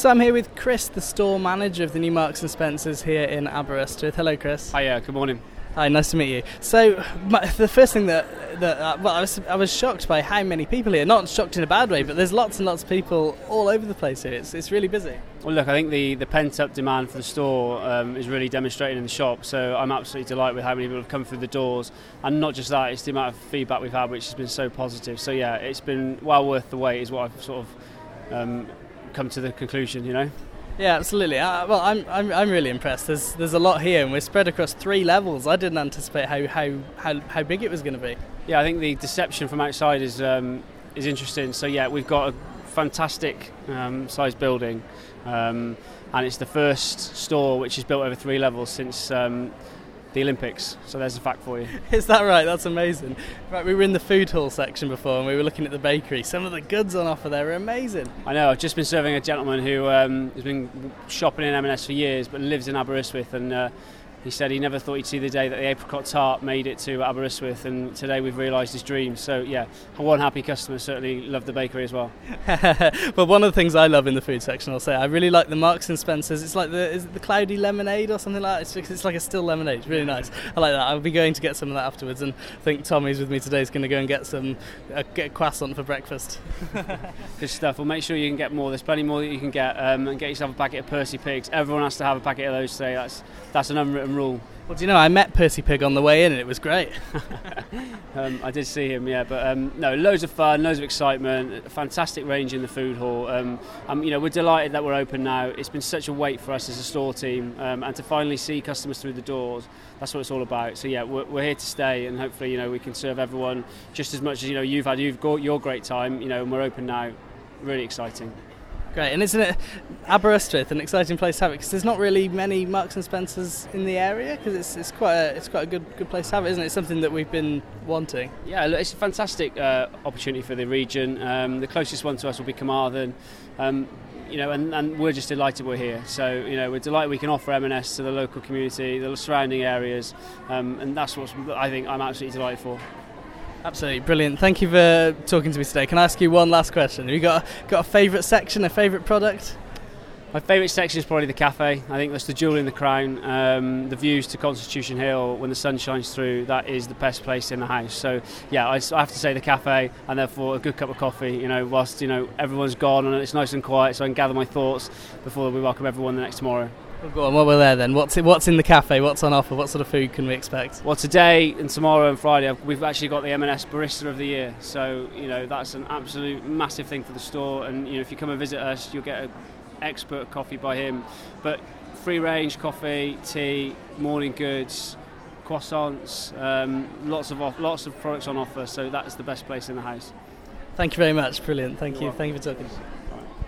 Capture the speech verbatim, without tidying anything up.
So I'm here with Chris, the store manager of the new Marks and Spencer's here in Aberystwyth. Hello, Chris. Hiya, good morning. Hi, nice to meet you. So my, the first thing that, that uh, well, I was I was shocked by how many people here. Not shocked in a bad way, but there's lots and lots of people all over the place here. It's it's really busy. Well, look, I think the, the pent-up demand for the store um, is really demonstrated in the shop, so I'm absolutely delighted with how many people have come through the doors, and not just that, it's the amount of feedback we've had, which has been so positive. So yeah, it's been well worth the wait is what I've sort of um, come to the conclusion, you know. Yeah, absolutely. Uh, well, I'm, I'm I'm really impressed. There's there's a lot here, and we're spread across three levels. I didn't anticipate how how, how, how big it was going to be. Yeah, I think the deception from outside is um, is interesting. So yeah, we've got a fantastic um, sized building, um, and it's the first store which is built over three levels since um, the Olympics. So there's a fact for you. Is that right? That's amazing. Right, we were in the food hall section before, and we were looking at the bakery. Some of the goods on offer there are amazing. I know. I've just been serving a gentleman who um, has been shopping in M and S for years, but lives in Aberystwyth, and uh, he said he never thought he'd see the day that the apricot tart made it to Aberystwyth, and today we've realised his dream. So yeah, one happy customer certainly loved the bakery as well. Well, one of the things I love in the food section, I'll say, I really like the Marks and Spencer's. It's like the is it the cloudy lemonade or something like that. It's, it's like a still lemonade. It's really nice. I like that. I'll be going to get some of that afterwards, and I think Tommy's with me today is going to go and get some uh, get a croissant for breakfast. Good stuff. Well, make sure you can get more. There's plenty more that you can get, um, and get yourself a packet of Percy Pigs. Everyone has to have a packet of those today. That's that's an unwritten rule. Well, do you know, I met Percy Pig on the way in, and it was great. um, I did see him, yeah, but um, no, loads of fun, loads of excitement, a fantastic range in the food hall. Um, um, you know, we're delighted that we're open now. It's been such a wait for us as a store team, um, and to finally see customers through the doors, that's what it's all about. So yeah, we're, we're here to stay, and hopefully, you know, we can serve everyone just as much as you know you've had. You've got your great time, you know, and we're open now. Really exciting. Great, and isn't it Aberystwyth an exciting place to have it? Because there's not really many Marks and Spencers in the area. Because it's it's quite a it's quite a good good place to have it, isn't it? It's something that we've been wanting. Yeah, look, it's a fantastic uh, opportunity for the region. Um, the closest one to us will be Carmarthen, um, you know, and, and we're just delighted we're here. So you know, we're delighted we can offer M and S to the local community, the surrounding areas, um, and that's what I think I'm absolutely delighted for. Absolutely brilliant. Thank you for talking to me today. Can I ask you one last question? Have you got a, got a favourite section, a favourite product? My favourite section is probably the cafe. I think that's the jewel in the crown. Um, the views to Constitution Hill when the sun shines through, that is the best place in the house. So yeah, I, I have to say the cafe, and therefore a good cup of coffee, you know, whilst you know everyone's gone and it's nice and quiet, so I can gather my thoughts before we welcome everyone the next tomorrow. Well, go on, while we're there then, what's, it, what's in the cafe, what's on offer, what sort of food can we expect? Well, today and tomorrow and Friday we've actually got the M and S Barista of the Year, so you know that's an absolute massive thing for the store, and you know if you come and visit us you'll get an expert coffee by him, but free range coffee, tea, morning goods, croissants, um, lots of off, lots of products on offer, so that's the best place in the house. Thank you very much, brilliant, thank You're you, welcome. thank you for talking.